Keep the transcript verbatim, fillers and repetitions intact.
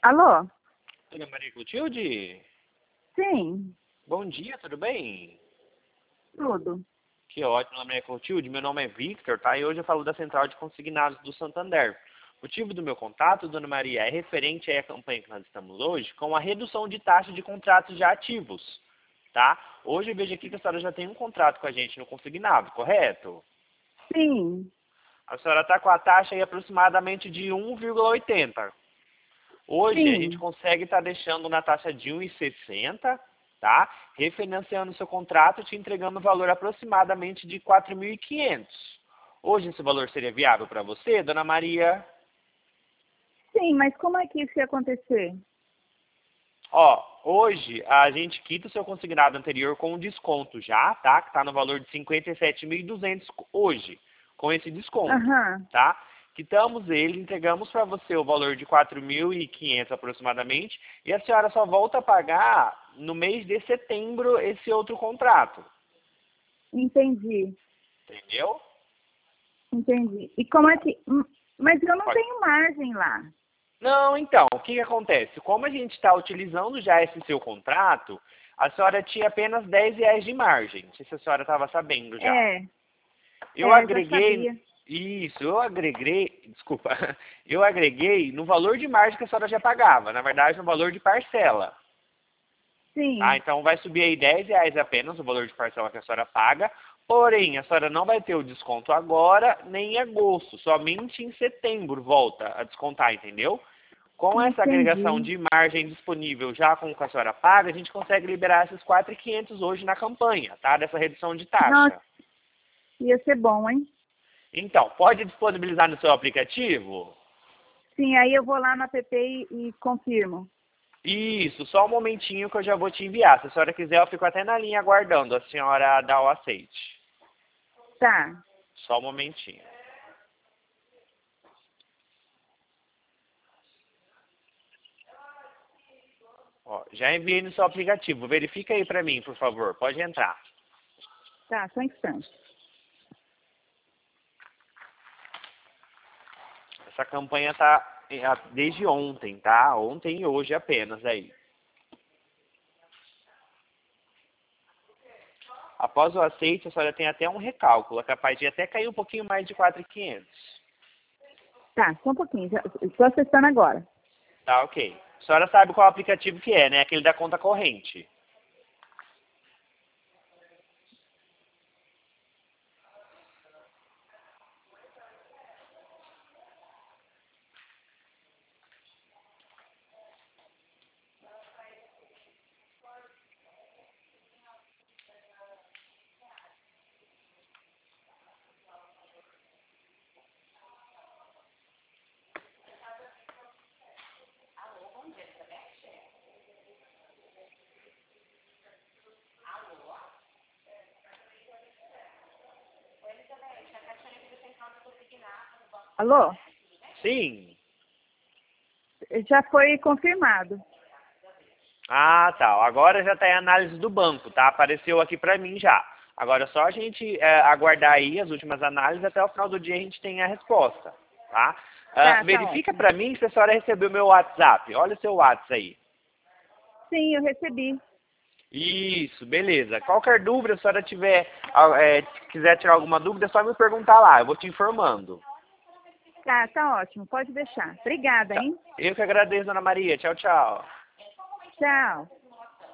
Alô? Dona Maria Clotilde? Sim, Bom dia, tudo bem? tudo. Que ótimo, Dona Maria Clotilde. Meu nome é Victor, tá? E hoje eu falo da Central de Consignados do Santander. O motivo do meu contato, Dona Maria, é referente aí à campanha que nós estamos hoje, com a redução de taxa de contratos já ativos, tá? Hoje eu vejo aqui que a senhora já tem um contrato com a gente no consignado, correto? Sim, A senhora está com a taxa aí aproximadamente de um vírgula oitenta. Hoje a gente sim, consegue estar deixando na taxa de um vírgula sessenta, tá? Refinanciando o seu contrato, te entregando o valor aproximadamente de quatro mil e quinhentos. Hoje esse valor seria viável para você, Dona Maria? sim, mas como é que isso ia acontecer? Ó, hoje a gente quita o seu consignado anterior com um desconto já, tá? Que está no valor de cinquenta e sete mil e duzentos hoje, com esse desconto, Aham, tá? Quitamos ele, entregamos para você o valor de quatro mil e quinhentos aproximadamente, e a senhora só volta a pagar no mês de setembro esse outro contrato, entendi, entendeu? entendi. E como é que... hum, Mas eu não Pode. tenho margem lá. Não, então, o que, que acontece? Como a gente está utilizando já esse seu contrato, a senhora tinha apenas dez reais de margem. Não sei se a senhora estava sabendo já. É, Eu é, já agreguei, sabia. isso, eu agreguei, desculpa, eu agreguei no valor de margem que a senhora já pagava, na verdade no valor de parcela. Tá? Sim, Então vai subir aí dez reais apenas o valor de parcela que a senhora paga, porém a senhora não vai ter o desconto agora, nem em agosto, somente em setembro volta a descontar, entendeu? Com essa agregação entendi. de margem disponível já com o que a senhora paga, a gente consegue liberar esses quatro mil e quinhentos hoje na campanha, tá? Dessa redução de Nossa, taxa. ia ser bom, hein? Então, pode disponibilizar no seu aplicativo? Sim, aí eu vou lá no app e, e confirmo. Isso, só um momentinho que eu já vou te enviar. Se a senhora quiser, eu fico até na linha aguardando a senhora dar o aceite. Tá, Só um momentinho. Ó, já enviei no seu aplicativo. Verifica aí pra mim, por favor. Pode entrar. tá, só um instante. Essa campanha tá eh, desde ontem, tá? Ontem e hoje apenas aí. Após o aceite, a senhora tem até um recálculo. É capaz de até cair um pouquinho mais de quatro mil e quinhentos. Tá, só um pouquinho, já, estou acessando agora. Tá, ok. A senhora sabe qual aplicativo que é, né? Aquele da conta corrente. Alô? Sim. Já foi confirmado. Ah, tá. Agora já está em análise do banco, tá? Apareceu aqui para mim já. Agora é só a gente é, aguardar aí as últimas análises, até o final do dia a gente tem a resposta, tá? Ah, Tá, tá verifica ótimo. para mim se a senhora recebeu meu WhatsApp. Olha o seu WhatsApp aí. Sim, eu recebi. Isso, beleza. Qualquer dúvida, se a senhora tiver, ah, é, quiser tirar alguma dúvida, é só me perguntar lá, eu vou te informando. Tá, tá ótimo. Pode deixar. Obrigada, Tá. hein? Eu que agradeço, Dona Maria. Tchau, tchau. Tchau.